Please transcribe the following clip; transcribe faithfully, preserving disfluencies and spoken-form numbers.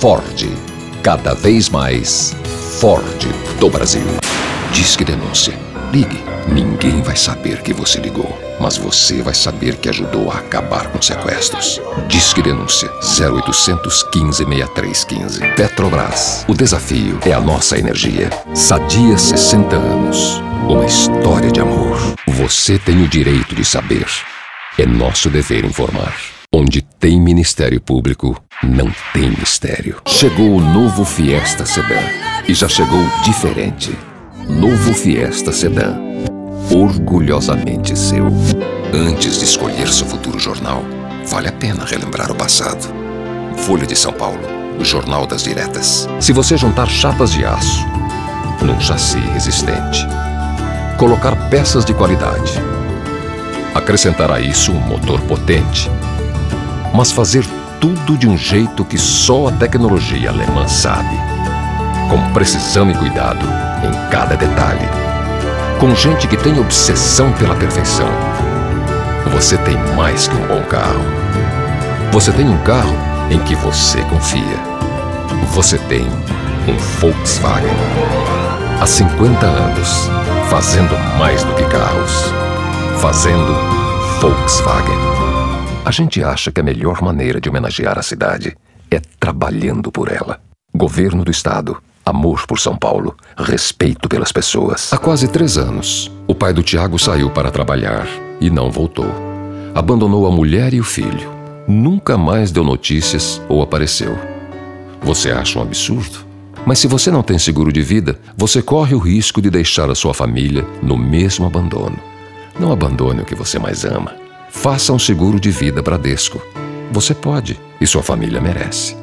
Ford. Cada vez mais Ford do Brasil. Disque Denúncia. Ligue. Ninguém vai saber que você ligou, mas você vai saber que ajudou a acabar com sequestros. Disque Denúncia zero oitocentos, quinze, sessenta e três quinze. Petrobras. O desafio é a nossa energia. Sadia sessenta anos. Uma história de amor. Você tem o direito de saber. É nosso dever informar. Onde tem Ministério Público, não tem mistério. Chegou o novo Fiesta Sedan. E já chegou diferente. Novo Fiesta Sedan. Orgulhosamente seu. Antes de escolher seu futuro jornal, vale a pena relembrar o passado. Folha de São Paulo, o Jornal das Diretas. Se você juntar chapas de aço num chassi resistente, colocar peças de qualidade, acrescentar a isso um motor potente, mas fazer tudo de um jeito que só a tecnologia alemã sabe, com precisão e cuidado em cada detalhe, com gente que tem obsessão pela perfeição, você tem mais que um bom carro. Você tem um carro em que você confia. Você tem um Volkswagen. Há cinquenta anos, fazendo mais do que carros. Fazendo Volkswagen. A gente acha que a melhor maneira de homenagear a cidade é trabalhando por ela. Governo do Estado, amor por São Paulo, respeito pelas pessoas. Há quase três anos, o pai do Tiago saiu para trabalhar e não voltou. Abandonou a mulher e o filho. Nunca mais deu notícias ou apareceu. Você acha um absurdo? Mas se você não tem seguro de vida, você corre o risco de deixar a sua família no mesmo abandono. Não abandone o que você mais ama. Faça um seguro de vida Bradesco. Você pode e sua família merece.